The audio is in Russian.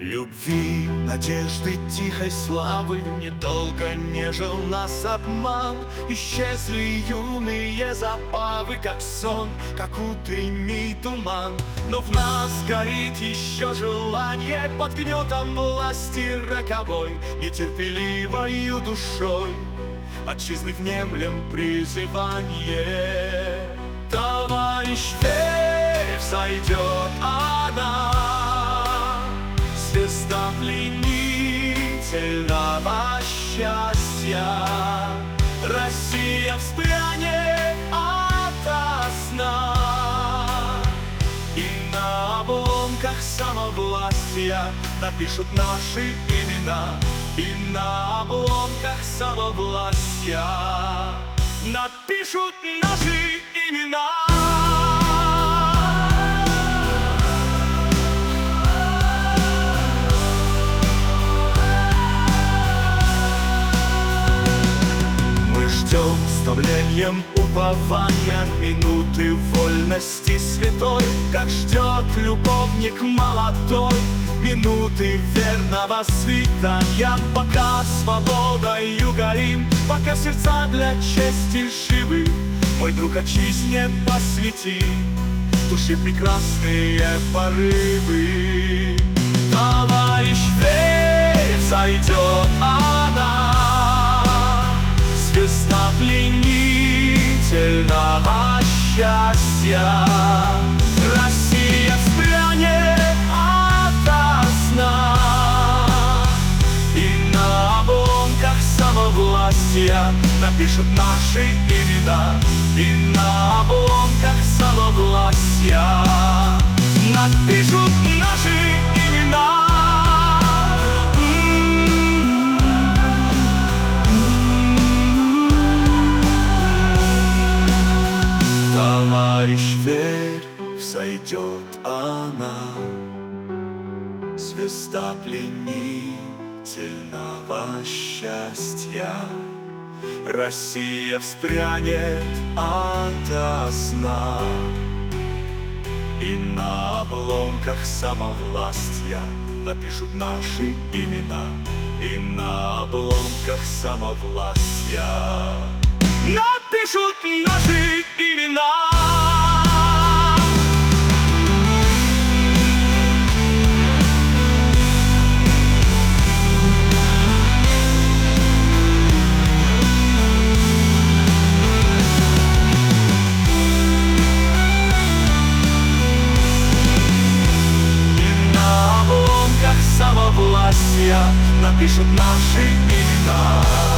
Любви, надежды, тихой славы недолго нежил нас обман. Исчезли юные забавы, как сон, как утренний туман. Но в нас горит еще желание под гнетом власти роковой. Нетерпеливою душой отчизны внемлем призывание. Товарищ, верь, взойдет она, звезда пленительного счастья. Россия вспрянет ото сна, и на обломках самовластия напишут наши имена. И на обломках самовластия напишут наши имена. Ждем с томлением упования минуты вольности святой, как ждет любовник молодой минуты верного свидания. Пока свободою горим, пока сердца для чести живы, мой друг, отчизне посвяти души прекрасные порывы. Товарищ, верь, взойдет она, звезда пленительного счастья. Россия вспрянет ото сна, и на обломках самовластия напишут наши имена. И на обломках самовластия напишут наши имена. Товарищ, верь, взойдет она, звезда пленительного счастья. Россия вспрянет ото сна, и на обломках самовластия напишут наши имена. И на обломках самовластия напишут наши имена. И на обломках самовластия напишут наши имена.